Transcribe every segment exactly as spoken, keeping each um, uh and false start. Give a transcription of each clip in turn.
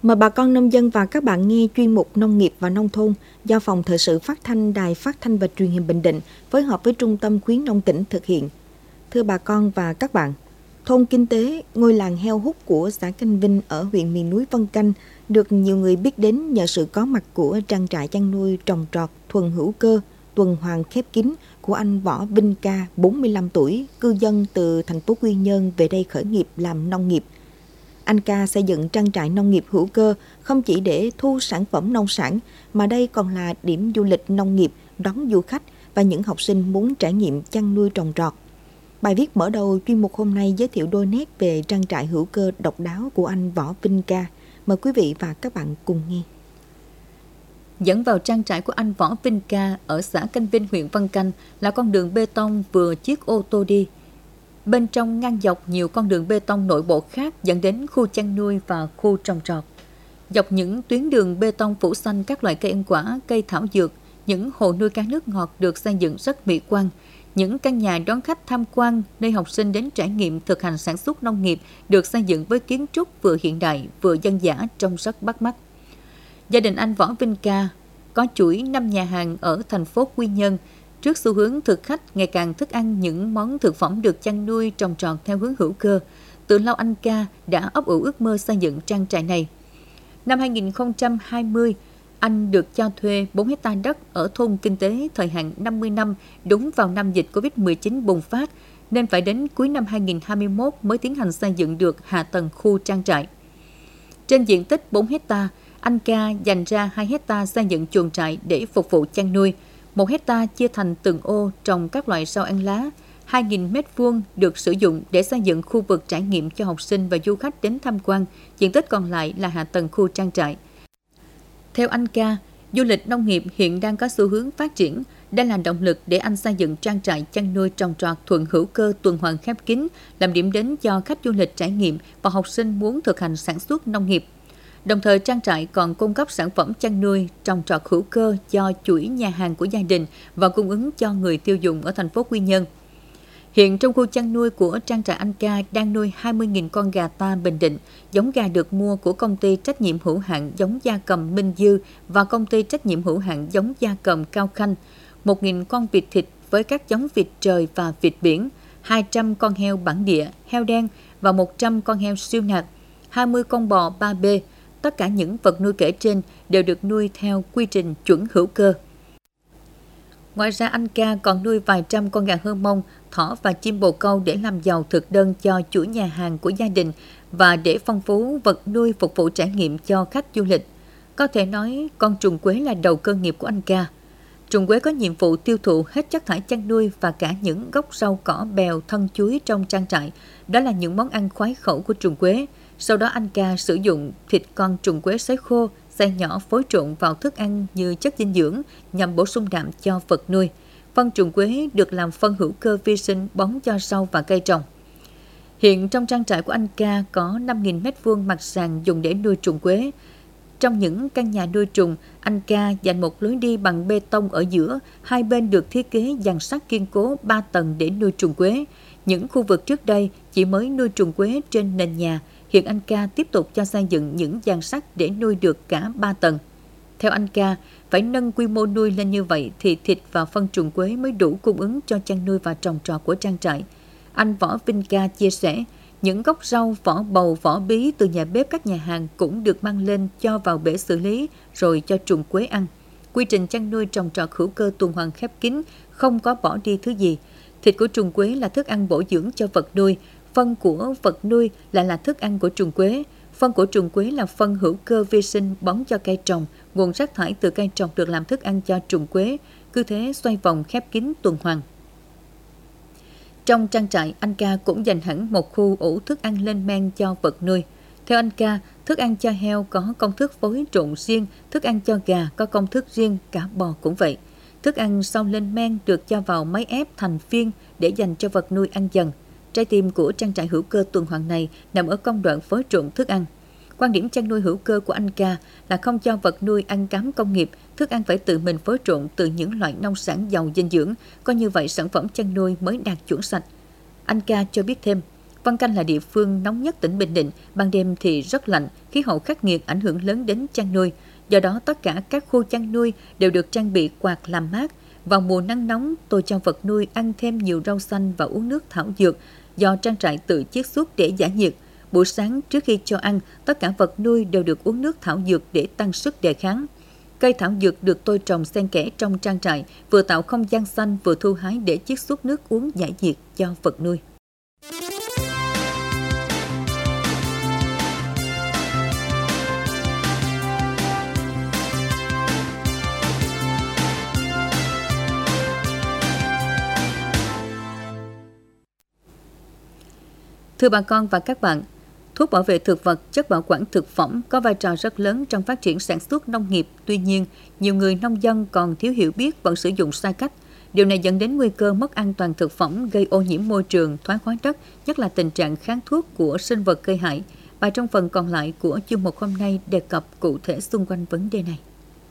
Mời bà con nông dân và các bạn nghe chuyên mục Nông nghiệp và Nông thôn do Phòng Thời sự Phát thanh Đài Phát thanh và Truyền hình Bình Định phối hợp với Trung tâm Khuyến nông tỉnh thực hiện. Thưa bà con và các bạn, thôn kinh tế, ngôi làng heo hút của xã Canh Vinh ở huyện miền núi Vân Canh được nhiều người biết đến nhờ sự có mặt của trang trại chăn nuôi trồng trọt thuần hữu cơ, tuần hoàn khép kín của anh Võ Vinh Ca, bốn mươi lăm tuổi, cư dân từ thành phố Quy Nhơn về đây khởi nghiệp làm nông nghiệp. Anh Ca xây dựng trang trại nông nghiệp hữu cơ không chỉ để thu sản phẩm nông sản, mà đây còn là điểm du lịch nông nghiệp đón du khách và những học sinh muốn trải nghiệm chăn nuôi trồng trọt. Bài viết mở đầu chuyên mục hôm nay giới thiệu đôi nét về trang trại hữu cơ độc đáo của anh Võ Vinh Ca. Mời quý vị và các bạn cùng nghe. Dẫn vào trang trại của anh Võ Vinh Ca ở xã Canh Vinh, huyện Vân Canh là con đường bê tông vừa chiếc ô tô đi. Bên trong ngang dọc nhiều con đường bê tông nội bộ khác dẫn đến khu chăn nuôi và khu trồng trọt. Dọc những tuyến đường bê tông phủ xanh các loại cây ăn quả, cây thảo dược, những hồ nuôi cá nước ngọt được xây dựng rất mỹ quan. Những căn nhà đón khách tham quan nơi học sinh đến trải nghiệm thực hành sản xuất nông nghiệp được xây dựng với kiến trúc vừa hiện đại vừa dân dã trông rất bắt mắt. Gia đình anh Võ Vinh Ca có chuỗi năm nhà hàng ở thành phố Quy Nhơn. Trước xu hướng thực khách ngày càng thức ăn những món thực phẩm được chăn nuôi trồng trọt theo hướng hữu cơ, từ lâu anh Ca đã ấp ủ ước mơ xây dựng trang trại này. Năm hai nghìn không trăm hai mươi, anh được cho thuê bốn héc ta đất ở thôn kinh tế thời hạn năm mươi năm, đúng vào năm dịch covid mười chín bùng phát, nên phải đến cuối năm hai nghìn không trăm hai mươi mốt mới tiến hành xây dựng được hạ tầng khu trang trại. Trên diện tích bốn héc ta, anh Ca dành ra hai héc ta xây dựng chuồng trại để phục vụ chăn nuôi. Một héc ta chia thành từng ô trồng các loại rau ăn lá, hai nghìn mét vuông được sử dụng để xây dựng khu vực trải nghiệm cho học sinh và du khách đến tham quan, diện tích còn lại là hạ tầng khu trang trại. Theo anh Ca, du lịch nông nghiệp hiện đang có xu hướng phát triển, đây là động lực để anh xây dựng trang trại chăn nuôi trồng trọt thuần hữu cơ tuần hoàn khép kín, làm điểm đến cho khách du lịch trải nghiệm và học sinh muốn thực hành sản xuất nông nghiệp. Đồng thời trang trại còn cung cấp sản phẩm chăn nuôi, trồng trọt hữu cơ cho chuỗi nhà hàng của gia đình và cung ứng cho người tiêu dùng ở thành phố Quy Nhơn. Hiện trong khu chăn nuôi của trang trại anh Ca đang nuôi hai mươi nghìn con gà ta Bình Định, giống gà được mua của công ty trách nhiệm hữu hạn giống gia cầm Minh Dư và công ty trách nhiệm hữu hạn giống gia cầm Cao Khanh, một nghìn con vịt thịt với các giống vịt trời và vịt biển, hai trăm con heo bản địa, heo đen và một trăm con heo siêu nạc, hai mươi con bò ba B. Tất cả những vật nuôi kể trên đều được nuôi theo quy trình chuẩn hữu cơ. Ngoài ra anh Ca còn nuôi vài trăm con gà hơ mông, thỏ và chim bồ câu để làm giàu thực đơn cho chuỗi nhà hàng của gia đình và để phong phú vật nuôi phục vụ trải nghiệm cho khách du lịch. Có thể nói con trùng quế là đầu cơ nghiệp của anh Ca. Trùng quế có nhiệm vụ tiêu thụ hết chất thải chăn nuôi và cả những gốc rau cỏ bèo thân chuối trong trang trại. Đó là những món ăn khoái khẩu của trùng quế. Sau đó anh Ca sử dụng thịt con trùng quế sấy khô, xay nhỏ phối trộn vào thức ăn như chất dinh dưỡng nhằm bổ sung đạm cho vật nuôi. Phân trùng quế được làm phân hữu cơ vi sinh bón cho rau và cây trồng. Hiện trong trang trại của anh Ca có năm nghìn mét vuông mặt sàn dùng để nuôi trùng quế. Trong những căn nhà nuôi trùng, anh Ca dành một lối đi bằng bê tông ở giữa, hai bên được thiết kế dàn sắt kiên cố ba tầng để nuôi trùng quế. Những khu vực trước đây chỉ mới nuôi trùng quế trên nền nhà, hiện anh Ca tiếp tục cho xây dựng những dàn sắt để nuôi được cả ba tầng. Theo anh Ca, phải nâng quy mô nuôi lên như vậy thì thịt và phân trùng quế mới đủ cung ứng cho chăn nuôi và trồng trọt của trang trại. Anh Võ Vinh Ca chia sẻ, những gốc rau, vỏ bầu, vỏ bí từ nhà bếp các nhà hàng cũng được mang lên cho vào bể xử lý rồi cho trùng quế ăn. Quy trình chăn nuôi trồng trọt hữu cơ tuần hoàn khép kín, không có bỏ đi thứ gì. Thịt của trùng quế là thức ăn bổ dưỡng cho vật nuôi, phân của vật nuôi lại là thức ăn của trùng quế. Phân của trùng quế là phân hữu cơ vi sinh bón cho cây trồng, nguồn rác thải từ cây trồng được làm thức ăn cho trùng quế, cứ thế xoay vòng khép kín tuần hoàn. Trong trang trại, anh Ca cũng dành hẳn một khu ủ thức ăn lên men cho vật nuôi. Theo anh Ca, thức ăn cho heo có công thức phối trộn riêng, thức ăn cho gà có công thức riêng, cả bò cũng vậy. Thức ăn sau lên men được cho vào máy ép thành phiên để dành cho vật nuôi ăn dần. Trái tim của trang trại hữu cơ tuần hoàn này nằm ở công đoạn phối trộn thức ăn. Quan điểm chăn nuôi hữu cơ của anh Ca là không cho vật nuôi ăn cám công nghiệp, thức ăn phải tự mình phối trộn từ những loại nông sản giàu dinh dưỡng, có như vậy sản phẩm chăn nuôi mới đạt chuẩn sạch. Anh Ca cho biết thêm, Vân Canh là địa phương nóng nhất tỉnh Bình Định, ban đêm thì rất lạnh, khí hậu khắc nghiệt ảnh hưởng lớn đến chăn nuôi. Do đó, tất cả các khu chăn nuôi đều được trang bị quạt làm mát. Vào mùa nắng nóng, tôi cho vật nuôi ăn thêm nhiều rau xanh và uống nước thảo dược do trang trại tự chiết xuất để giải nhiệt. Buổi sáng trước khi cho ăn, tất cả vật nuôi đều được uống nước thảo dược để tăng sức đề kháng. Cây thảo dược được tôi trồng xen kẽ trong trang trại, vừa tạo không gian xanh vừa thu hái để chiết xuất nước uống giải nhiệt cho vật nuôi. Thưa bà con và các bạn, thuốc bảo vệ thực vật, chất bảo quản thực phẩm có vai trò rất lớn trong phát triển sản xuất nông nghiệp. Tuy nhiên, nhiều người nông dân còn thiếu hiểu biết vẫn sử dụng sai cách. Điều này dẫn đến nguy cơ mất an toàn thực phẩm, gây ô nhiễm môi trường, thoái hóa đất, nhất là tình trạng kháng thuốc của sinh vật gây hại. Bài trong phần còn lại của chương mục hôm nay đề cập cụ thể xung quanh vấn đề này.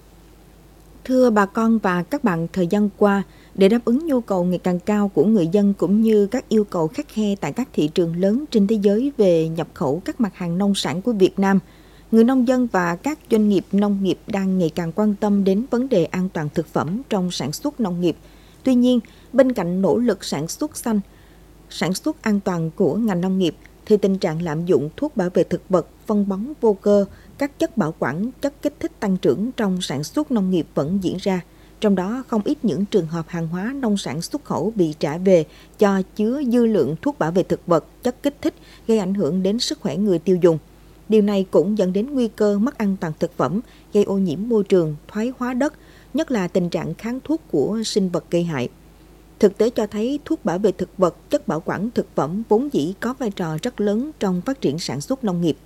Thưa bà con và các bạn, thời gian qua, để đáp ứng nhu cầu ngày càng cao của người dân cũng như các yêu cầu khắt khe tại các thị trường lớn trên thế giới về nhập khẩu các mặt hàng nông sản của Việt Nam, người nông dân và các doanh nghiệp nông nghiệp đang ngày càng quan tâm đến vấn đề an toàn thực phẩm trong sản xuất nông nghiệp. Tuy nhiên, bên cạnh nỗ lực sản xuất xanh, sản xuất an toàn của ngành nông nghiệp, thì tình trạng lạm dụng thuốc bảo vệ thực vật, phân bón vô cơ, các chất bảo quản, chất kích thích tăng trưởng trong sản xuất nông nghiệp vẫn diễn ra. Trong đó không ít những trường hợp hàng hóa nông sản xuất khẩu bị trả về do chứa dư lượng thuốc bảo vệ thực vật, chất kích thích gây ảnh hưởng đến sức khỏe người tiêu dùng. Điều này cũng dẫn đến nguy cơ mất an toàn thực phẩm, gây ô nhiễm môi trường, thoái hóa đất, nhất là tình trạng kháng thuốc của sinh vật gây hại. Thực tế cho thấy thuốc bảo vệ thực vật, chất bảo quản thực phẩm vốn dĩ có vai trò rất lớn trong phát triển sản xuất nông nghiệp.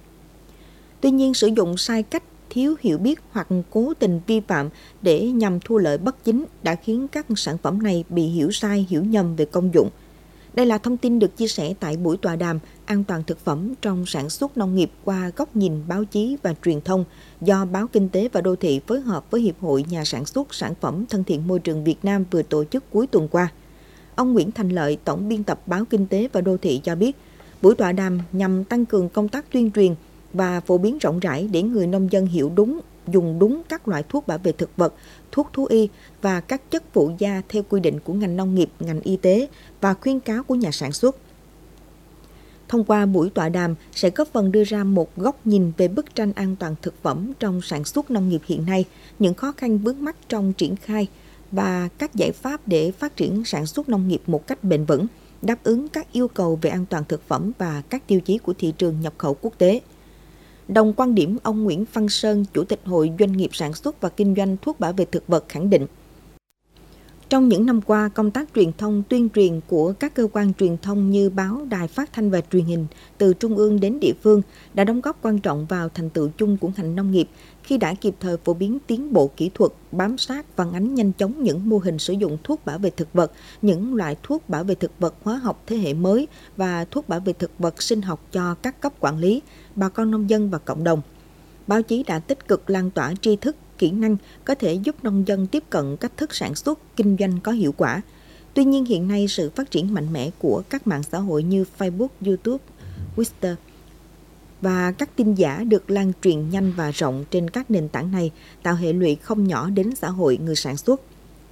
Tuy nhiên, sử dụng sai cách, thiếu hiểu biết hoặc cố tình vi phạm để nhằm thu lợi bất chính đã khiến các sản phẩm này bị hiểu sai, hiểu nhầm về công dụng. Đây là thông tin được chia sẻ tại buổi tọa đàm an toàn thực phẩm trong sản xuất nông nghiệp qua góc nhìn báo chí và truyền thông do Báo Kinh tế và Đô thị phối hợp với Hiệp hội Nhà sản xuất sản phẩm thân thiện môi trường Việt Nam vừa tổ chức cuối tuần qua. Ông Nguyễn Thành Lợi, Tổng biên tập Báo Kinh tế và Đô thị cho biết, buổi tọa đàm nhằm tăng cường công tác tuyên truyền và phổ biến rộng rãi để người nông dân hiểu đúng, dùng đúng các loại thuốc bảo vệ thực vật, thuốc thú y và các chất phụ gia theo quy định của ngành nông nghiệp, ngành y tế và khuyến cáo của nhà sản xuất. Thông qua buổi tọa đàm sẽ góp phần đưa ra một góc nhìn về bức tranh an toàn thực phẩm trong sản xuất nông nghiệp hiện nay, những khó khăn vướng mắc trong triển khai và các giải pháp để phát triển sản xuất nông nghiệp một cách bền vững, đáp ứng các yêu cầu về an toàn thực phẩm và các tiêu chí của thị trường nhập khẩu quốc tế. Đồng quan điểm, ông Nguyễn Văn Sơn, Chủ tịch Hội Doanh nghiệp Sản xuất và Kinh doanh thuốc bảo vệ thực vật khẳng định, trong những năm qua, công tác truyền thông, tuyên truyền của các cơ quan truyền thông như báo, đài phát thanh và truyền hình từ trung ương đến địa phương đã đóng góp quan trọng vào thành tựu chung của ngành nông nghiệp khi đã kịp thời phổ biến tiến bộ kỹ thuật, bám sát phản ánh nhanh chóng những mô hình sử dụng thuốc bảo vệ thực vật, những loại thuốc bảo vệ thực vật hóa học thế hệ mới và thuốc bảo vệ thực vật sinh học cho các cấp quản lý, bà con nông dân và cộng đồng. Báo chí đã tích cực lan tỏa tri thức, kỹ năng có thể giúp nông dân tiếp cận cách thức sản xuất, kinh doanh có hiệu quả. Tuy nhiên hiện nay sự phát triển mạnh mẽ của các mạng xã hội như Facebook, YouTube, Twitter và các tin giả được lan truyền nhanh và rộng trên các nền tảng này tạo hệ lụy không nhỏ đến xã hội người sản xuất.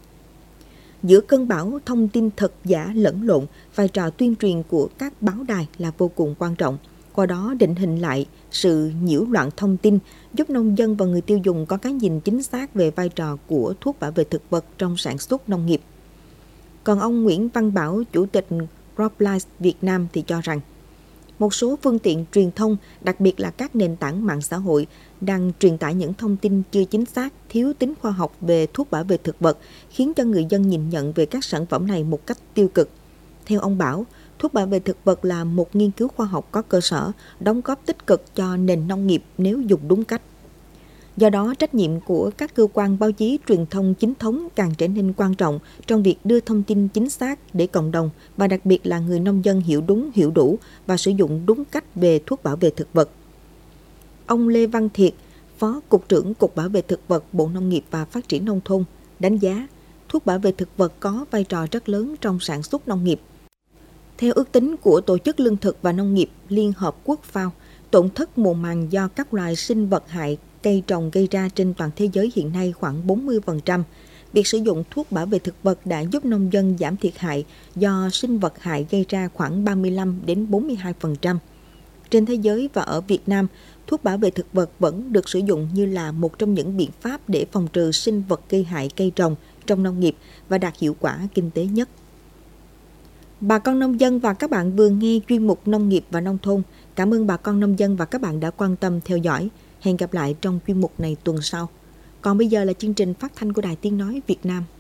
Giữa cơn bão thông tin thật giả lẫn lộn, vai trò tuyên truyền của các báo đài là vô cùng quan trọng. Qua đó định hình lại sự nhiễu loạn thông tin, giúp nông dân và người tiêu dùng có cái nhìn chính xác về vai trò của thuốc bảo vệ thực vật trong sản xuất nông nghiệp. Còn ông Nguyễn Văn Bảo, Chủ tịch CropLife Việt Nam thì cho rằng, một số phương tiện truyền thông, đặc biệt là các nền tảng mạng xã hội, đang truyền tải những thông tin chưa chính xác, thiếu tính khoa học về thuốc bảo vệ thực vật, khiến cho người dân nhìn nhận về các sản phẩm này một cách tiêu cực. Theo ông Bảo, thuốc bảo vệ thực vật là một nghiên cứu khoa học có cơ sở, đóng góp tích cực cho nền nông nghiệp nếu dùng đúng cách. Do đó, trách nhiệm của các cơ quan báo chí truyền thông chính thống càng trở nên quan trọng trong việc đưa thông tin chính xác để cộng đồng và đặc biệt là người nông dân hiểu đúng, hiểu đủ và sử dụng đúng cách về thuốc bảo vệ thực vật. Ông Lê Văn Thiệt, Phó Cục trưởng Cục Bảo vệ Thực vật Bộ Nông nghiệp và Phát triển Nông thôn, đánh giá thuốc bảo vệ thực vật có vai trò rất lớn trong sản xuất nông nghiệp. Theo ước tính của Tổ chức Lương thực và Nông nghiệp Liên Hợp Quốc FAO, tổn thất mùa màng do các loài sinh vật hại cây trồng gây ra trên toàn thế giới hiện nay khoảng bốn mươi phần trăm. Việc sử dụng thuốc bảo vệ thực vật đã giúp nông dân giảm thiệt hại do sinh vật hại gây ra khoảng ba mươi lăm đến bốn mươi hai phần trăm. Trên thế giới và ở Việt Nam, thuốc bảo vệ thực vật vẫn được sử dụng như là một trong những biện pháp để phòng trừ sinh vật gây hại cây trồng trong nông nghiệp và đạt hiệu quả kinh tế nhất. Bà con nông dân và các bạn vừa nghe chuyên mục Nông nghiệp và Nông thôn. Cảm ơn bà con nông dân và các bạn đã quan tâm theo dõi. Hẹn gặp lại trong chuyên mục này tuần sau. Còn bây giờ là chương trình phát thanh của Đài Tiếng Nói Việt Nam.